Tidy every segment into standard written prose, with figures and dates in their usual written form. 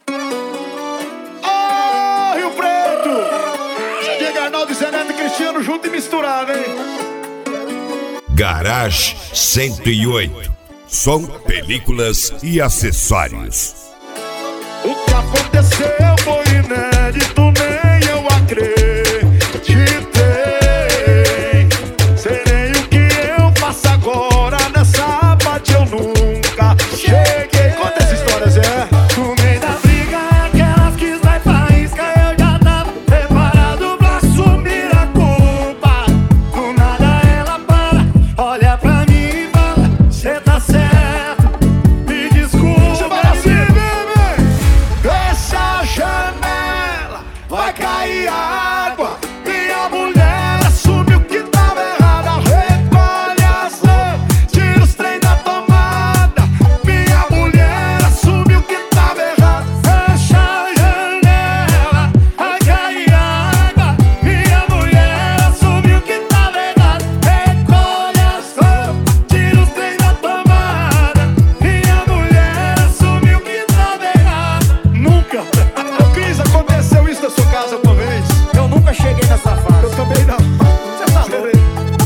Ô, Rio Preto! Diego Arnaldo, Zé Neto e Cristiano junto e misturado, hein? Garage 108. Som, películas e acessórios. O que aconteceu foi inédito, nem eu acreditei. Serei o que eu faço agora nessa parte, eu nunca cheguei. Conta essa história, Zé. No meio da briga, aquelas que sai faísca, eu já tava preparado pra assumir a culpa. Do nada ela para, olha pra mim e fala: cê tá certo, me desculpa. Assim, bebê. Essa janela vai cair água. Minha mulher assumiu que tava errada. Recolhe as lãs, tira os trem da tomada. Minha mulher assumiu que tava errada. Fecha a janela, vai cair água. Minha mulher assumiu que tava errado. Recolhe as roupas, tira os trem da tomada. Minha mulher assumiu que tava errado. Nunca. Ô, Cris, aconteceu isso na sua casa uma vez? Eu nunca cheguei nessa fase. Eu também não. Você tá louco?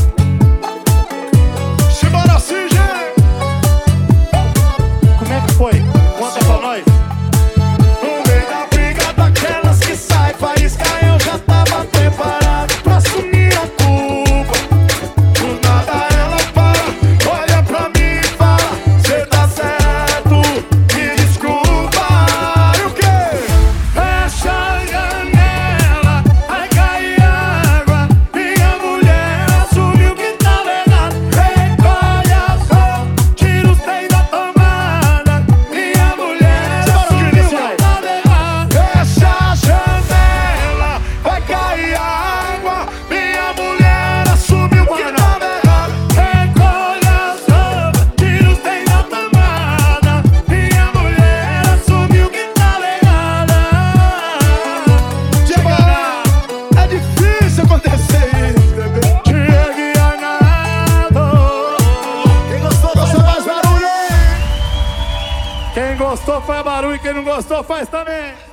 Simbora assim, gente. Como é que foi? Conta pra nós. No meio da briga daquelas que sai faísca, eu já tava preparado pra assumir a culpa. Do nada ela para, olha pra mim e fala: cê tá certo, me desculpa. E o quê? Fecha a janela, vai cair água. Minha mulher assumiu que tava errado. Recolhe as roupas, tira os trem da tomada. Minha mulher assumiu que tava errado. Fecha a janela, vai cair água. Minha mulher assumiu que tava errado. Recolhe as roupas, tira os trem da tomada. Minha mulher assumiu que tava errada. É difícil acontecer isso, bebê. Diego e Arnaldo. Quem gostou, faz barulho aí. Quem gostou faz barulho, quem não gostou faz também.